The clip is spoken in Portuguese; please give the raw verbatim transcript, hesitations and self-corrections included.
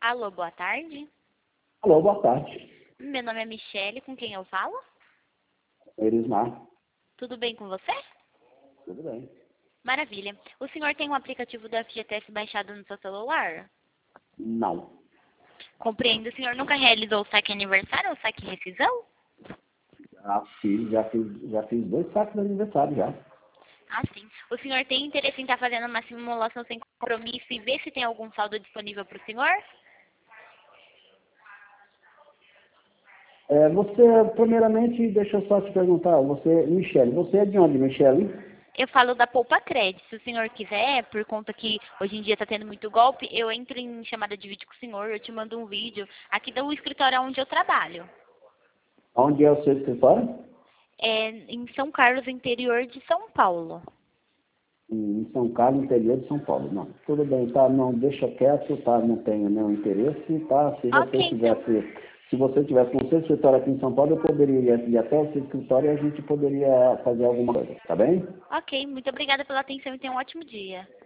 Alô, boa tarde. Alô, boa tarde. Meu nome é Michele, com quem eu falo? Erismar. Tudo bem com você? Tudo bem. Maravilha. O senhor tem um aplicativo do F G T S baixado no seu celular? Não. Compreendo. O senhor nunca realizou o saque aniversário ou saque rescisão? Já fiz, já fiz, já fiz dois saques de aniversário já. Ah, sim. O senhor tem interesse em estar fazendo uma simulação sem compromisso e ver se tem algum saldo disponível para o senhor? É, você, primeiramente, deixa eu só te perguntar, você, Michele, você é de onde, Michele? Eu falo da Poupa Crédito. Se o senhor quiser, por conta que hoje em dia está tendo muito golpe, eu entro em chamada de vídeo com o senhor, eu te mando um vídeo aqui do escritório onde eu trabalho. Onde é o seu escritório? É em São Carlos, interior de São Paulo. Em São Carlos, interior de São Paulo. Não, tudo bem, tá? Não, deixa quieto, tá? Não tenho nenhum interesse, tá? Se você Ok, então. tivesse, se você tivesse no seu escritório aqui em São Paulo, eu poderia ir até o seu escritório e a gente poderia fazer alguma coisa, tá bem? Ok, muito obrigada pela atenção e tenha um ótimo dia.